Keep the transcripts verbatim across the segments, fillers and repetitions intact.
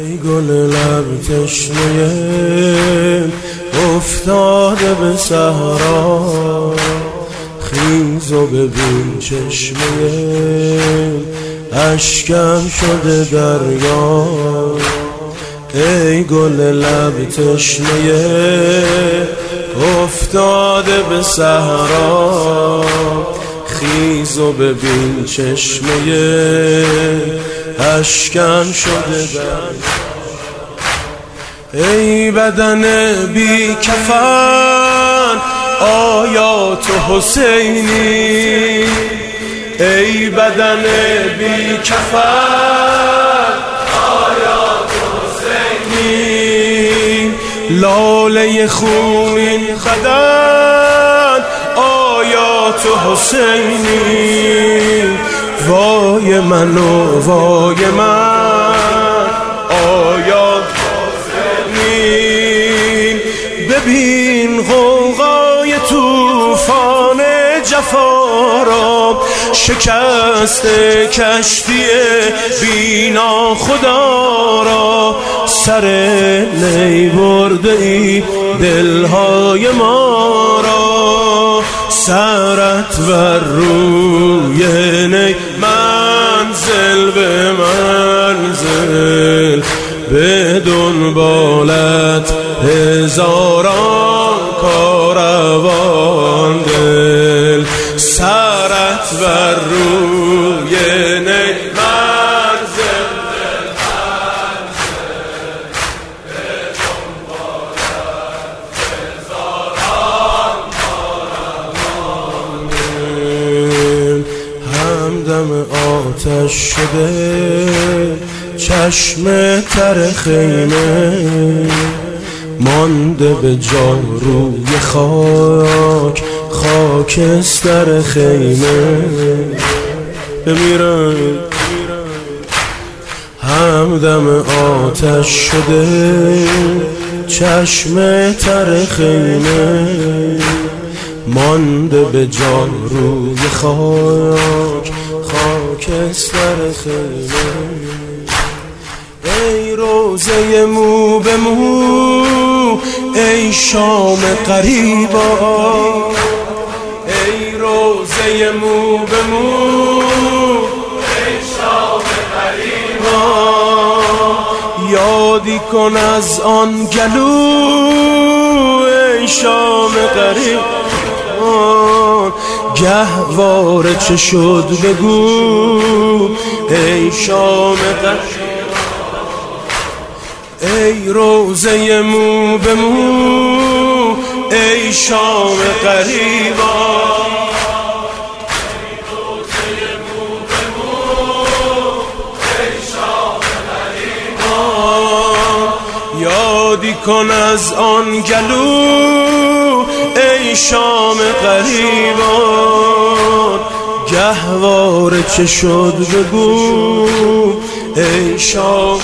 ای گل لب تشنه افتاده به صحرا، خیز و ببین چشمه اشکم شده دریا. ای گل لب تشنه افتاده به صحرا، خیز و ببین چشمه اشکم شده دریا. ای بدن بی کفن آیا تو حسینی؟ ای بدن بی کفن آیا تو حسینی؟ لاله خونین بدن آیا تو حسینی؟ وای من و وای من آیا ببین غوغای طوفان جفا را، شکست کشتی بینا خدا را. سر نی برده ای دلهای ما را، سرت بر روی نی منزل به منزل، به دنبالت هزاران کاروان دل. سرت بر روی نی منزل به منزل، به دنبالت هزاران کاروان دل. همدم آتش شده چشم تر خیمه، مانده به جا روی خاک خاکستر خیمه. بمیرم همدم آتش شده چشم تر خیمه، مانده به جا روی خاک خاکستر خیمه. ای روزه مو به مو ای شام غریبا، ای روزه مو به مو ای شام غریبا. یادی کن از آن گلو ای شام غریبا، گهواره چه شد بگو ای شام غریبا. ای روزه مو به مو ای شام غریبا، ای روزه مو به مو ای شام غریبا. یادی کن از آن گلو ای شام غریبا، گهواره چه شد بگو ای شام.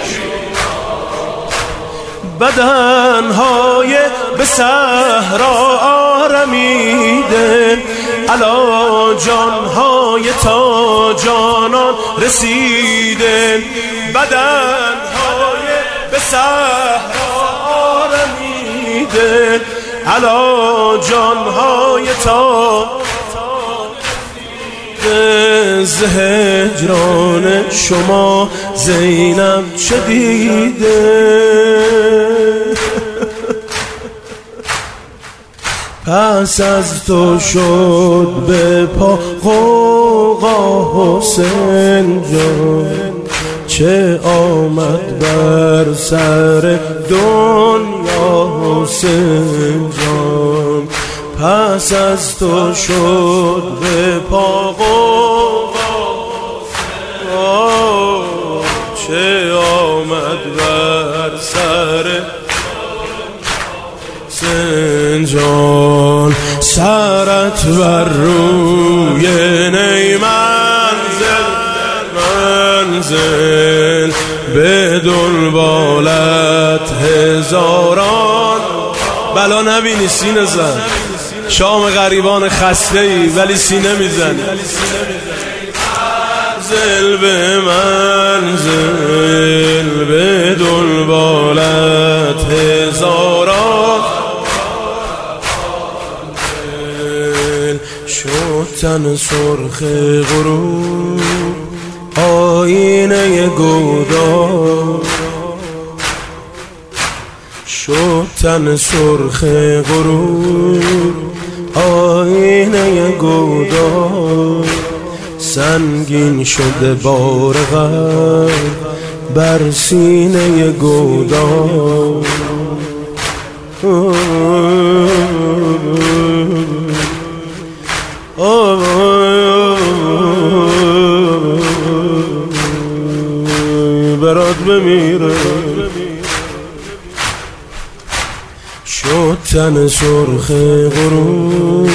بدنهای به صحرا آرمیده، علا جانهای تا جانان رسیده. بدنهای به صحرا آرمیده، علا جانهای تا ز هجران شما زینب چه دیده؟ پس از تو شد به پا غوغا حسین جان، چه آمد بر سر دنیا حسین جان. پس از تو شد به پا غوغا حسین، چه آمد بر سر حسین جان. سرت بر روی نی منزل منزل، به دنبالت هزاران. بلا نبینی سینه زن، شام غریبان خسته ای ولی سینه میزنی. منزل به منزل، به سرخ غروب آینه گودار شد تن سرخ غروب آینه گودار سنگین شده بار غم بر سینه گودار برات بمیره شد تن سرخ غروب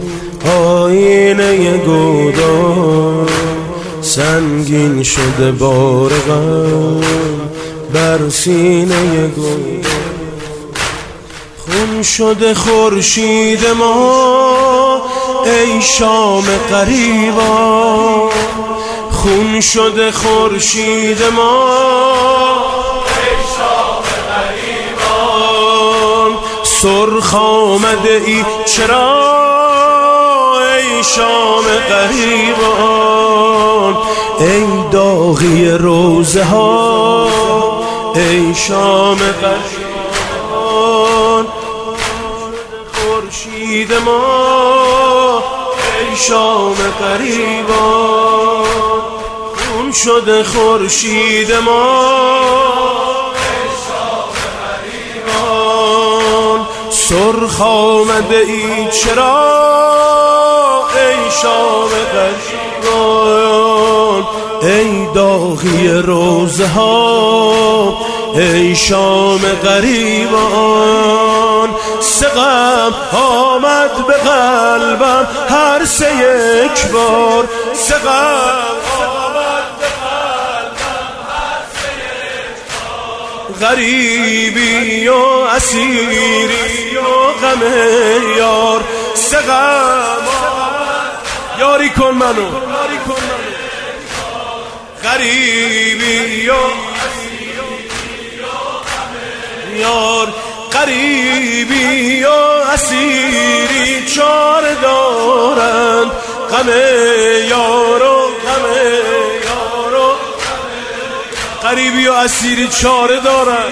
آینه گودار سنگین شده بار غم بر سینه گودار خون شده خورشید ما ای شام غریبا خون شده خورشید ما ای شام غریبان سرخ آمده ای چرا ای شام غریبان ای داغی روزه ها ای شام غریبان خورشید ما ای شام غریبان خون شده خورشید ما ای شام غریبان سرخ آمده ای چرا ای شام غریبان ای داغی روزه ها ای شام غریبان سقم آمد به قلبم هر سه یک بار سقم آمد به قلبم هر سه یک بار غریبی و اسیری و غم یار سقم یاری کن منو یاری کن منو غریبی و یار غریبی و اسیری چار دارند غم یار و غم یار و غریبی و اسیری چار دارند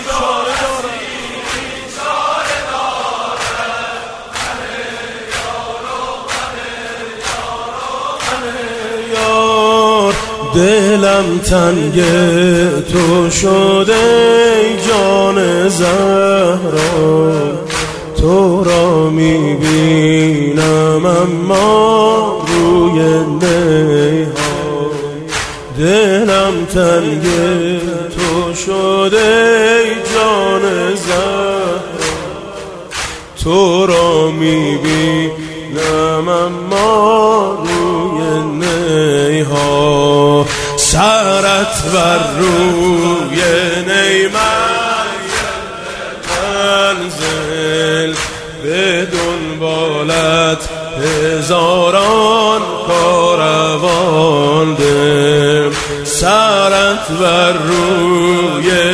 دلم تنگ تو شده جان زهرا تو را میبینم اما روی نیها دلم تنگ تو شده جان زهرا تو را میبینم اما روی نیها سرت بر روی نی منزل به دنبالت هزاران کاروان ده سرت بر روی